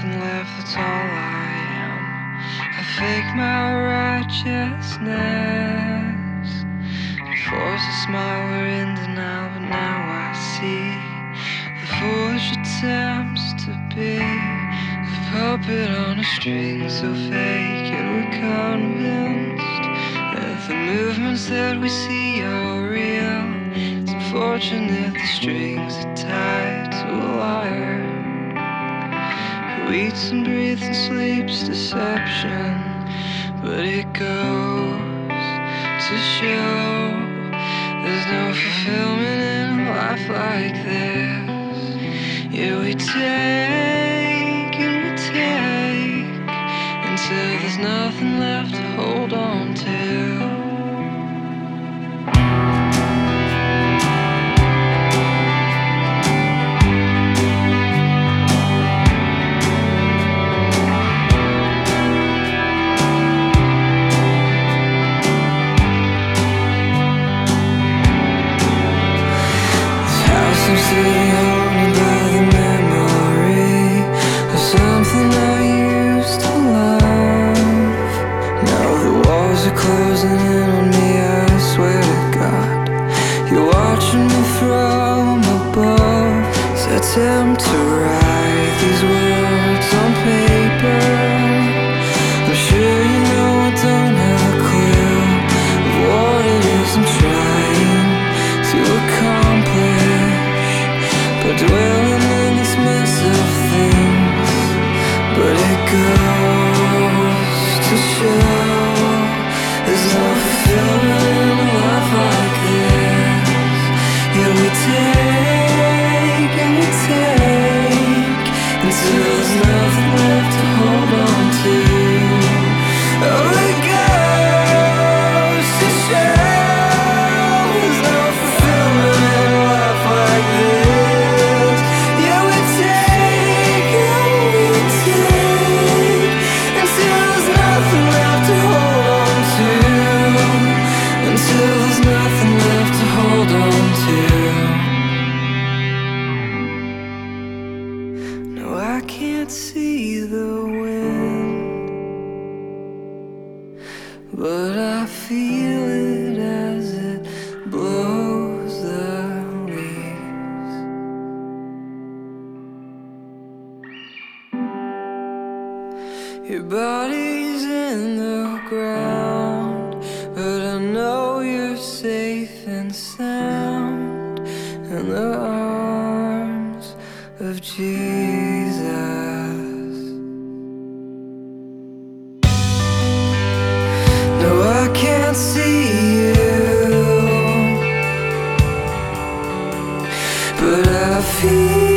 nothing left, that's all I am. I fake my righteousness, force a smile, we're in denial, but now I see the foolish attempts to be the puppet on a string so fake, yet we're convinced that the movements that we see are real. It's unfortunate the strings are tied to a liar who eats and breathes and sleeps deception. But it goes to show there's no fulfillment in a life like this. Yeah, we take and we take until there's nothing left to hold on to. Seems to be haunted by the memory of something I used to love. Now the walls are closing in on me, I swear to God. You're watching me from above as I attempt to write these words on paper. I'm sure you know I don't have a clue of what it is I'm trying to accomplish. But dwelling in this mess of things, but it goes to show there's no fulfillment in a life like this. Yeah, we take and we take until there's nothing left to hold on to. Oh, it goes to show there's no fulfillment in a life like this. I can't see the wind, but I feel it as it blows the leaves. Your body's in the ground, but I know you're safe and sound in the arms of Jesus. No, I can't see you, but I feel